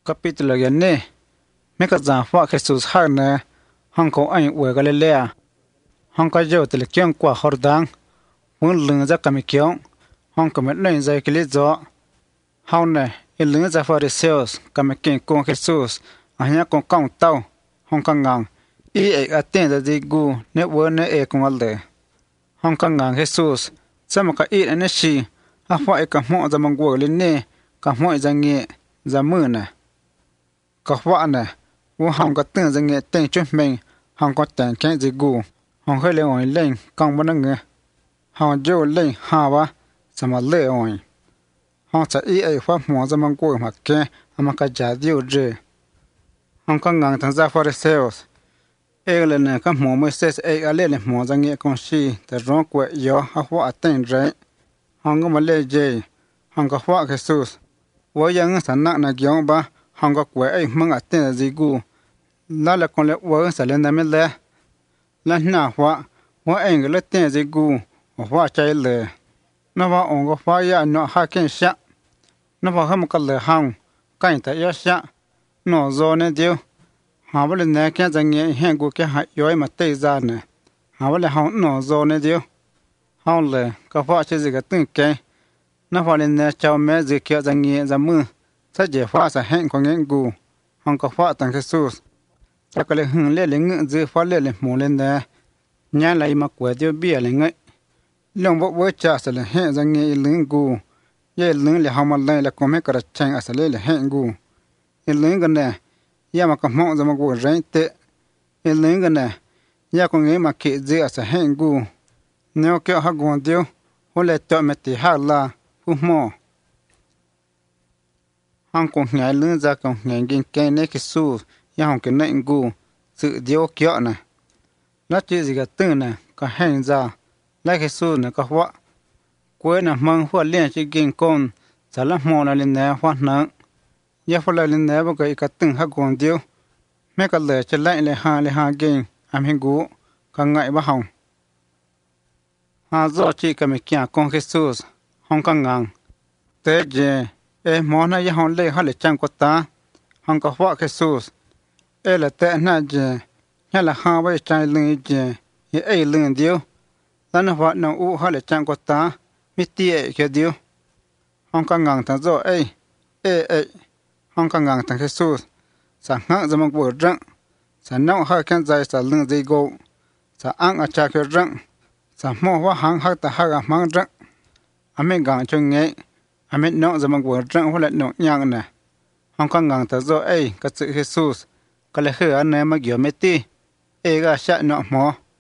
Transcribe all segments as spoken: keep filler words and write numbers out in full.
capítulo gane me ka za fa Jesus har na hong ko ai we galilea hong ka jo tel kyang kwa hordang un lung za kam kyong hong ko met lein za kili zo haun ne il lung za fariseos kam ken ko Jesus anya ko kong tao hong ka ngang i e aten da di gu ne wo ne e ko alde hong ka ngang Jesus sama ka i ne shi a fa e ka mo za mang wo le ne ka mo za nge za mu na ka wa na wo hong ka ten za nge ten chu meng hong ko ten ken di gu hong he le on len kong ba na nge hong jo len ha wa sama le on hong cha i e fa mo za mang wo ma ke ama ka ja dio je hong ka ngang thang za fariseos e le ne ka mo mo ses e ale le mo za nge kon shi ta ron ko yo ha wa ten re hong ko ma le je hong ka wa Jesus wo yang san na na gyong ba hong ko kwe ai mang a ten zi gu la la kon le wo sa le na me le la na wa wo en le ten zi gu wa chai le na wa on ko fa ya no ha ken sha na wa ham ka le hang kai ta ya sha no zo ne dio ha ba le ne ke za nge hen gu ke ha yo ma te za ne ha ba le ha no zo ne dio ha le ka fa che zi ga tin ke na fa le ne chao me zi ke za nge za mu sa je fa sa hen ko ngen gu hong ka fa tang Jesus ta ka le hun le le nge zi fa le le mo le ne nya lai ma kwa dio bia le ngai long bo wo cha sa le hen za nge leng gu ye leng le ha ma le le ko me ka ra chang a sa le le hen gu ye leng ga ne ya ma ka mo za ma gu ren te ye leng ga ne ya ko nge ma ke zi a sa hen gu ne o ke ha gu dio ho le to me ti ha la hu mo hong ko ngai lưng ra ko ngai gin ke ne ki su ya hong ke nei gu sự dio kyo na la chi zi ga tu na ka hen za la ki su na ka wa ko na mang hu le chi gin kon za la mo na le na wa na ya fa la le na ba ka ka tu ha gon dio me ka le che lai le ha le ha gin am hin gu ka ngai ba hong ha zo chi ka me kya kon Jesus hong ka ngang te je e mona ya hon le ha le chang ko ta hong ka wa Jesus e la te na je ya la ha ba chai leng je ye e leng dio la na wa na u ha le chang ko ta mi ti e ke dio hong ka ngang ta zo e e e hong ka ngang ta Jesus sa nga za mang bo rang sa na ha kan zai sa leng zai go sa ang a cha ke rang sa mo wa hang ha ta ha ga mang rang a me gang chung nge a me no za mang bo rang ho la no nyang na hong ka ngang ta zo e ka chi Jesus ka le he an ma gyo me ti e ga sha no mo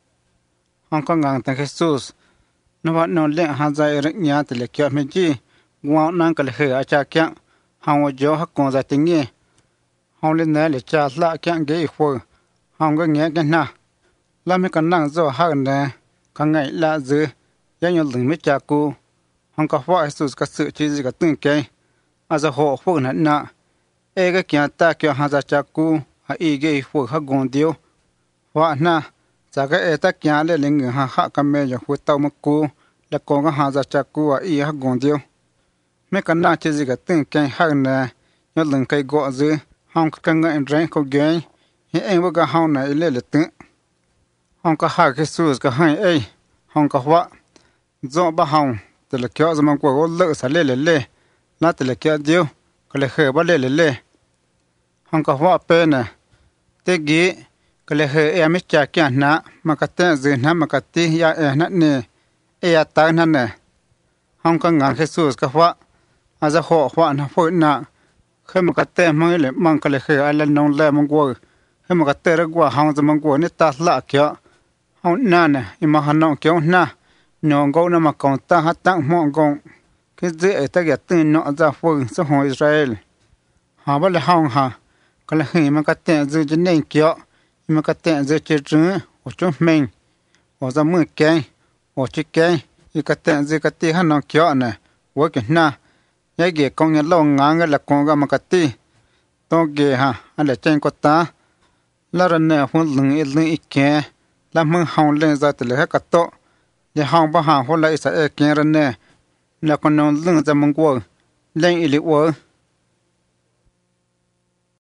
hong ka ngang ta Jesus no wa no le ha za e nya te le kya me ji wa nan ka le he a cha kya hong wo jo ha kon za ti nge hong le na le cha la kya ge i ho hong ga nge ga na la me ka nang zo ha na ka ngai la zu ya nyo lung me cha ku hong ka wa Jesus ka su chi ji ka tin ke a za ho ho na na e ga kya ta kya ha za cha ku a i ge ho ha gon dio wa na za ga e ta kya le ling ha ha ka me ya hu ta ma ku la ko ga ha za cha ku a i ha gon dio me ka na chi ji ka tin ke ha na nyo lung kai go zu hong ka nga en ren ko ge he en wa ga ha na ile le tin hong ka ha Jesus ka hai e hong ka wa zo ba hong te le kyo za mang ko le sa le le le na te le kyo dio ka le he ba le le le hong ka wa pe na te gi ka le he e mi cha kya na ma ka te zi na ma ka ti ya e na ne e ya ta na ne hong ka nga Jesus ka wa a za ho wa na fo na he ma ka te ma le mang ka le he a le non le mang ko he ma ka te ra gwa hong za mang ko ni ta la kya hong na ne i ma han no kyo na no go na ma kon ta ha ta mo gong ke ze e ta ya tin no za fu so ho Israel ha ba le hong ha ka le hi ma ka te zu je nei kyo ma ka te zu che zhu o chu meng o za mu ke o chi ke i ka te zu ka ti ha no kyo na wo ke na ya ge kong ya lo nga nga la kong ga ma ka ti to ge ha a le chen ko ta la ra ne hu lung i lung i ke la mu hong le za te le ha ka to ye hong ba ha ho la isa e ke ra ne la ko no lung za mong wo len i li wo